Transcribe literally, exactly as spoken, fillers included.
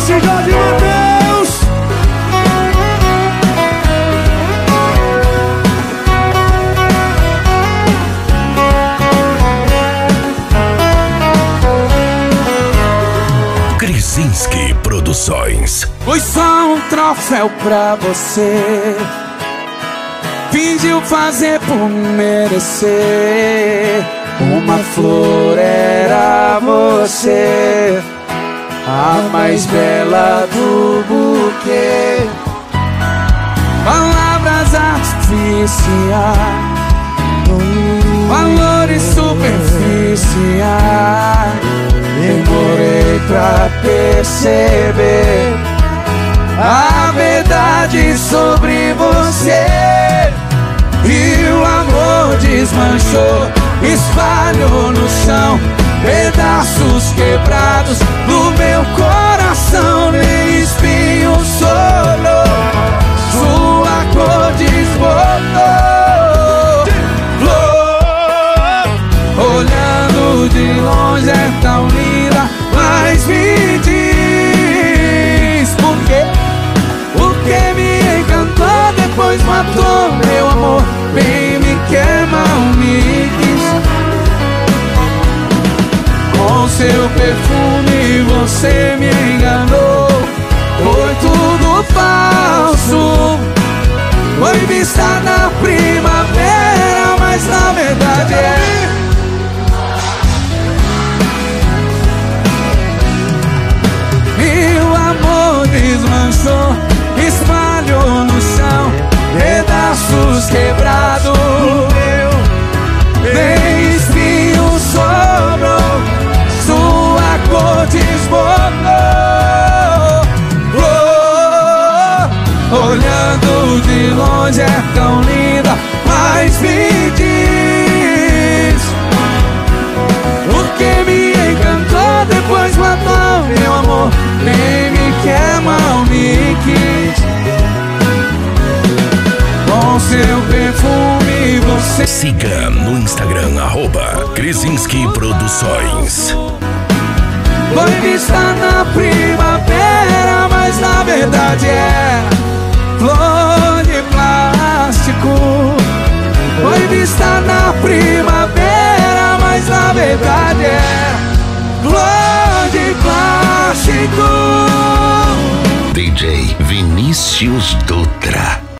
Vinícius Jorge Matheus. Krysinski Produções. Foi só um troféu pra você, fingiu fazer por merecer. Uma flor era você, a mais bela do buquê. Palavras artificiais, valores superficiais. Demorei pra perceber a verdade sobre você. E o amor desmanchou, espalhou no chão pedaços quebrados do meu coração. Nem espinho sobrou, sua cor desbotou. Flor, olhando de longe é tão linda, mas me diz por quê? O que me encantou depois matou meu amor. Bem me quer, mal me quis. Com seu perfume você me enganou. Foi tudo falso. Foi vista na primavera, mas na verdade é. E o amor desmanchou, espalhou no chão pedaços quebrados. Nem espinho sobrou, sua cor desbotou. Oh, olhando de longe é tão linda, mas me diz o que me encantou depois matou meu amor. Nem me quer, mal me quis. Com seu perfume você. Siga no Instagram, arroba Krysinski Produções. Foi vista na primavera, mas na verdade é flor de plástico. Foi vista na primavera, mas na verdade é flor de plástico. D J Vinícius Dutra.